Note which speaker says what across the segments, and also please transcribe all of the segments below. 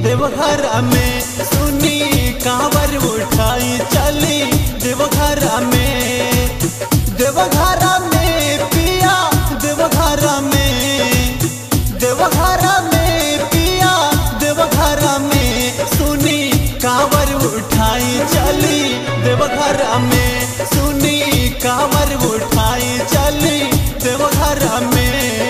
Speaker 1: देवघर में सुनी कांवर उठाई चली देवघर में पिया देवघर में पिया देवघर में सुनी कांवर उठाई चली देवघर में सुनी कांवर उठाई चली देवघर में।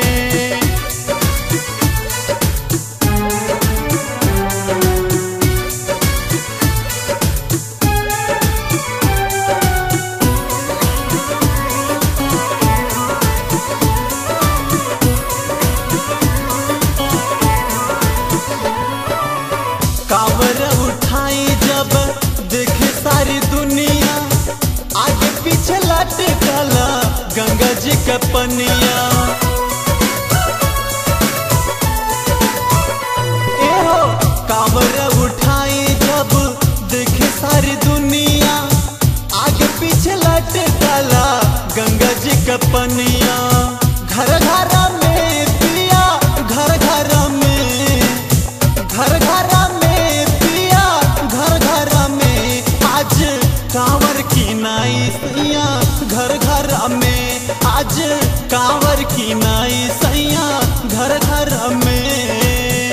Speaker 1: कांवर उठाई जब देखे सारी दुनिया आगे पीछे लटकला गंगा जी का पनिया। एहो कांवर उठाई जब देखे सारी दुनिया आगे पीछे लटकला गंगा जी का पनिया। घर घर में पिया घर घर में कांवर की नाई सैया घर घर में आज कांवर की नाई सैया घर घर में।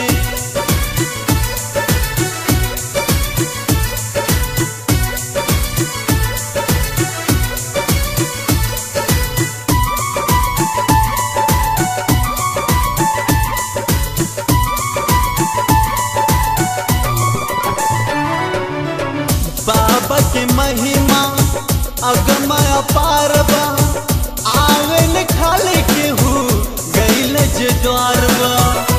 Speaker 1: बाबा के महिमा अगम अपार बा आवन खाले के हूँ गैल जे द्वार बा।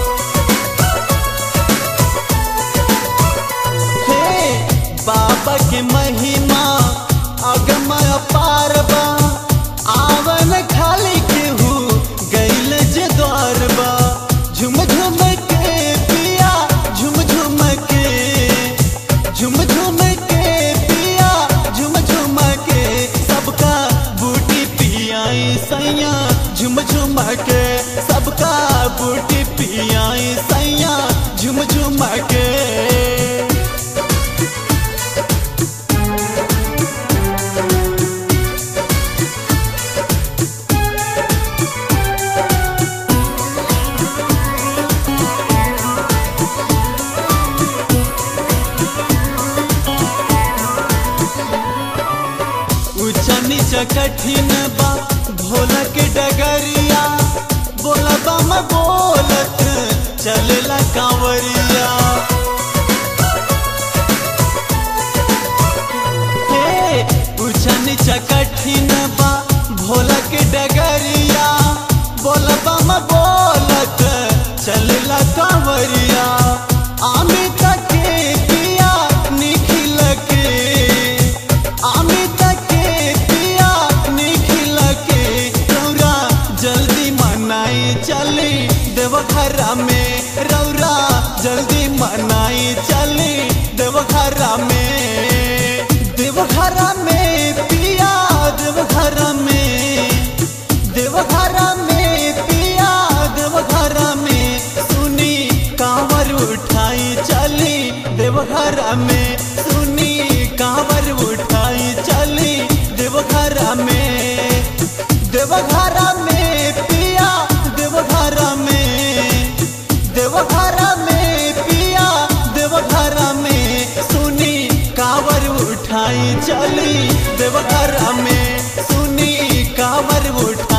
Speaker 1: हे बाबा के महिमा अगम अपार बा आवन खाले के हूँ गैल जे द्वार बा। झुम झुम के पिया झुम झुम के सैया झुम झुम के सबका बूटी पियाई सैया झुम झुम के। ऊंचा नीचा कठिन बा भोला के डगरिया बोला बम बोलत चलेला कांवरिया। हे ऊंचा नीचा कठिन बा भोला के डगरिया बोला बम बोलत चलेला कांवरिया। अमित के पिया निखिल के अमित के पिया निखिल के रौरा जल्दी मनाई चली देवघर में रौरा जल्दी मनाई चली देवघर में। देवघर में पिया देवघर में पिया देवघर में सुनी कांवर उठाई चली देवघर में सुनी कांवर उठाई चली देवघर में। देवघर में पिया देवघर में पिया देवघर में सुनी कांवर उठाई चली देवघर में सुनी कांवर उठाई